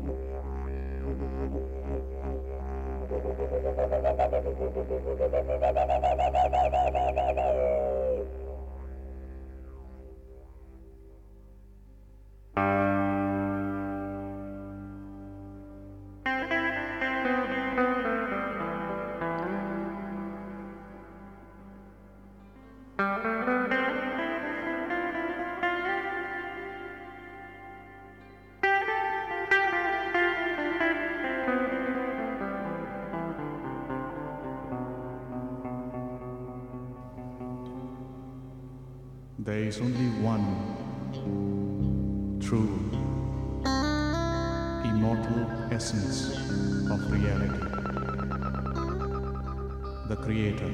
There is only one true, immortal essence of reality, the Creator,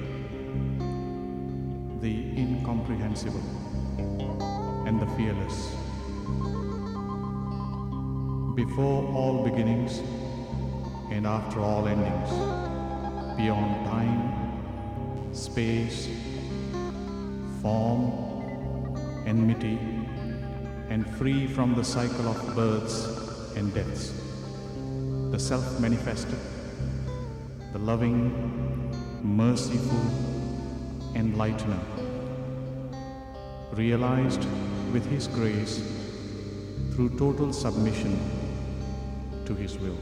the incomprehensible and the fearless. Before all beginnings and after all endings, beyond time, space, form, enmity, and free from the cycle of births and deaths, the self-manifested, the loving, merciful enlightener, realized with His grace through total submission to His will.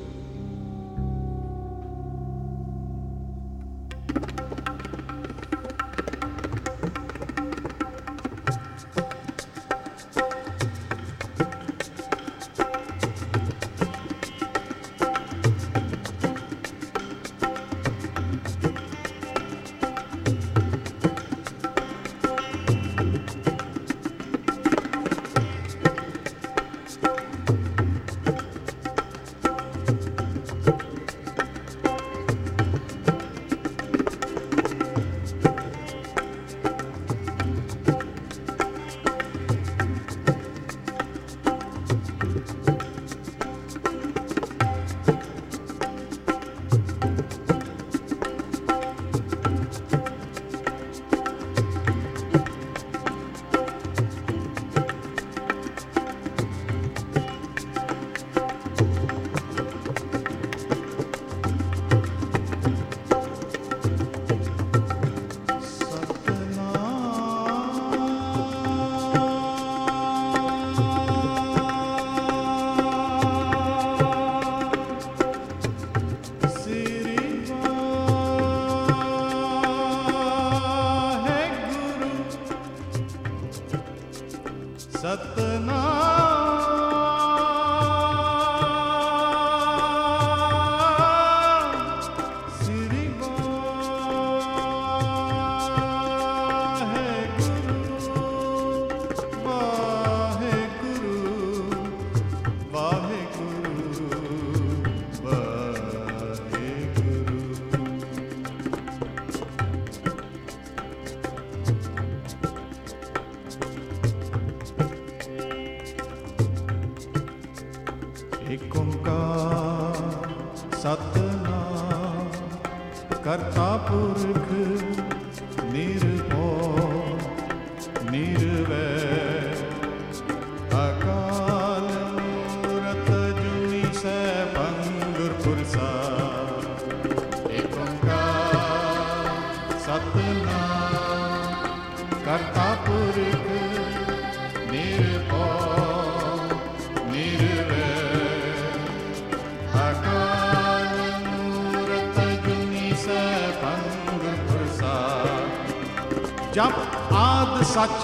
जप आद सच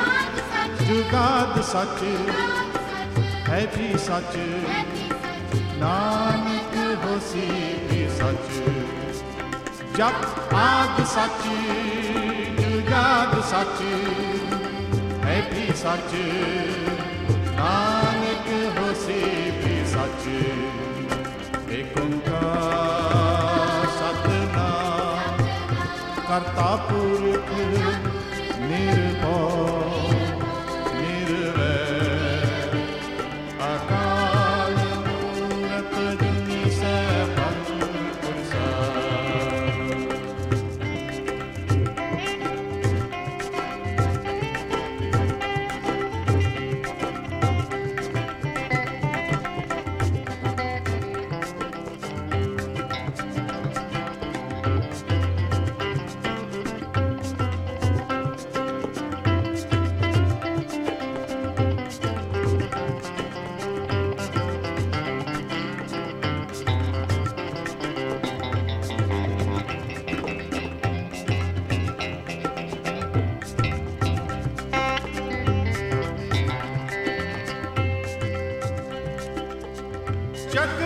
जुगाद सच है भी सच नानक होसी भी सच जप आद सच जुगाद सच है भी सच नानक होसी भी सच एक ओंकार सतनाम करता पुरख निर्भय निर्वैर अकाल मूरत जुनी सैभं पुरसा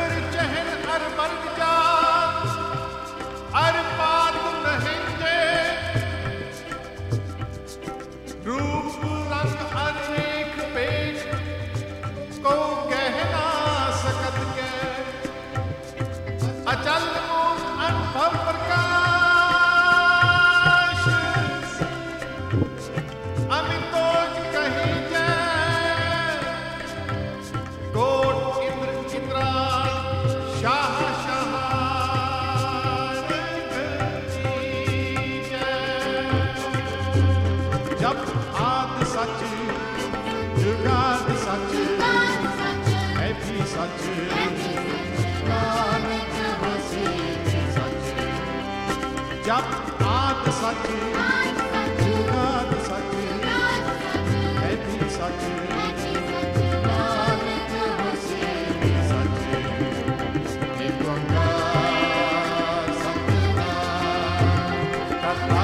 नगर चहल अर मर्ग जा अर पात नहेंगे रूप रंग अर रेख पेख को कहना सकत के अचल मूल अनुभव प्रकाश अमितोज कही जय कोट इंद्र इंद्रा शाह शाह जब आद सच जुगाद सच है भी सच नानक हंसी भी सच जब आद सच जुगाद सच है भी सच नानक हंसी भी सच एक ओंकार सतनाम करता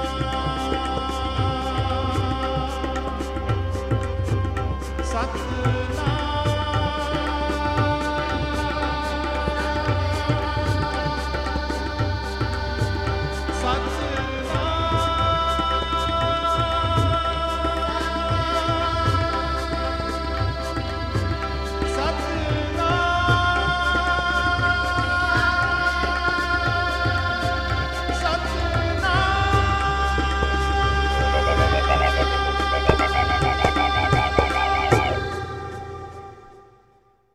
Sat